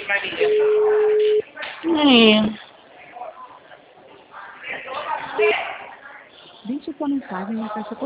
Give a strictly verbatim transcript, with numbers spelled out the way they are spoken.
Ano yun? Deixe o comentário e me peça por